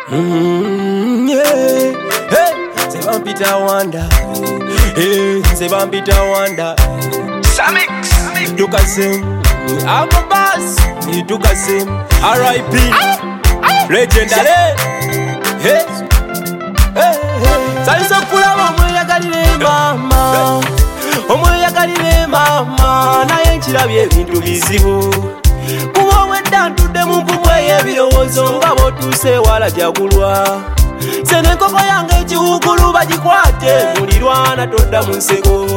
Yeah. Hey, c'est Vampita Wanda. Hey, c'est Vampita Wanda. Samix. Tukasem, Agobas, Tukasem, R.I.P. Legendary. Hey, hey, salisa kulaba omweyagalire mama, omweyagalire mama, naye nkirabye ebintu bizibu. Kuba wedda ntudde mu mpumu ey'ebirowoozo nga bw'otuuse wala jagulwa. Sene enkoko yange ekiwugulu bagikwate, mulirwana todda mu nseko.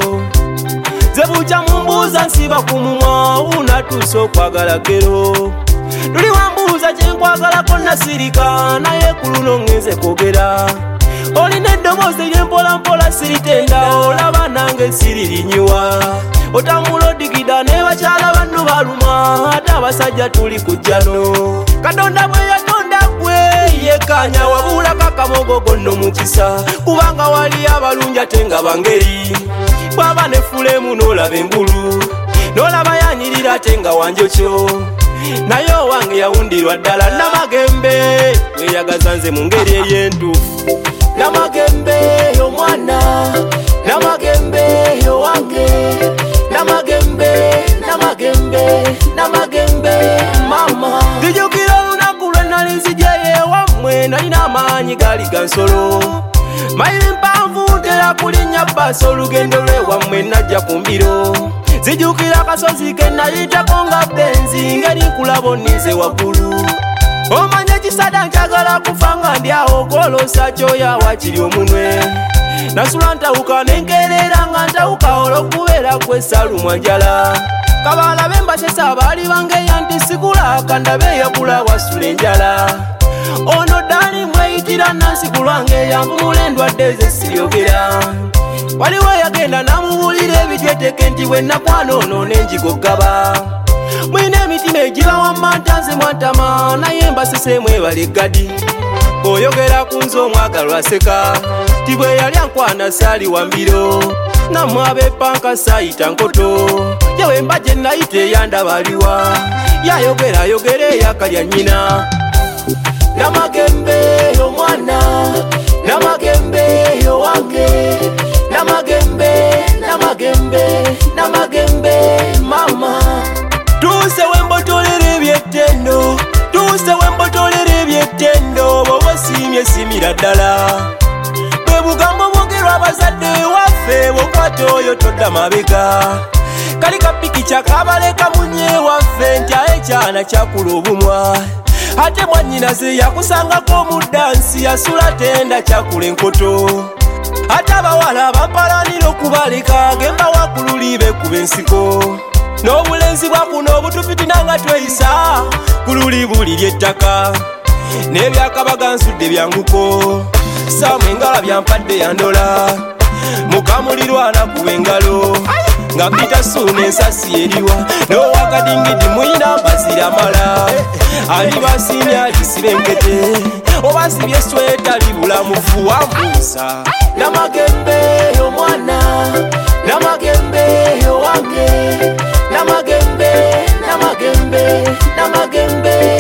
Zebucha mumbuza nsiba ku mumwa, unatuuse okwagala gero. Tuli wambuuza kye nkwagalako nasirika, naye ku luno ngenze kwogera. Olina eddoboozi ery'empolampola siritenda, olaba nange siririnyiwa. Otambula odigida ne bakyala banno baluma, ate abasajja tuli ku jjano. Katonda bwe yatonda gwe yekanya, wabulako akamogo gonno mukisa, kubanga wali abalungi ate nga bangeri. Bwaba ne fulemu n'olaba engulu, n'olaba yanyirira ate nga wanjokyo. Naye owange yawundirwa ddala Namagembe, weyagaza nze mu ngeri ey'entuufu. Namagembe omwana, Namagembe owange, Namagembe, Namagembe, Namagembe mama. Nzijukira olunaku lwe nali nzigyeyo ewammwe, nalina amaanyi gaali gansolo. Mayiri mpanvu ntera kulinnya bbaasi olugendo lw'ewammwe najja ku mbiro. Zijukira akasozi ke nayitako nga benzi, ngeri nkulaba onninze waggulu. Omanye ekisada nkyagala kufa nga ndi awo, gwoloosa kyoyawa kiri omunwe. Nasula ntawuka nenkeerera nga ntawuka olw'okubeera kw'esaalumwa njala. Kabalabe mbasesa baali bangeya nti sigula kandabe eyagula wasula enjala. Ono ddaali mweyitira Nansi kulwange yanvumula endwadde ze siryogera. Waliwo yagenda namubuulira ebijeteke nti bwe nakwana ono n'enjigogaba. Mwina emitima egiba wamma ntanze mwantama, naye mbaseseemu ebala eggadi. Oyogera ku nze omwagalwa aseka, ti bwe yali ankwana saali wa mbiro. Nammwe ab'eppanka saayita nkoto, yewe mba gye nayita eyandaba aliwa. Yayogera eyakalya nnyina. Namagembe omwana, Namagembe owange, Namagembe, Namagembe, Namagembe mama. Tuuse wembotolera ebyettendo, tuuse wembotolera ebyettendo, bw'oba osiimye simira ddala. Bwe bugambo bwogerwa abazadde waffe, bw'okwata oyo todda mabega. Kali kapiki kyakabaleka munye waffe, nti aye kyana kyakula obumwa. Ate mwannyinaze yakusangako omuddansi, yasula tenda kyakula enkoto. Ate abawala bampalanira okubaleka, gemba wakululi bekuba ensiko. N'obulenzi bwa kuno obutufitina nga tweyisa, kululi buliri ettaka. N'ebyakabaga nsudde byanguko, Saamu engala byampadde yandola. Mukamulirwana kuba engalo, nga Peter Ssuuna ensasi eriwa. N'owakadingidi muyina mbazira mala, alibasiimye alisiba enkete, oba sibye sweta libula mufu wambuusa. Namagembe omwana, Namagembe owange, Namagembe, Namagembe, Namagembe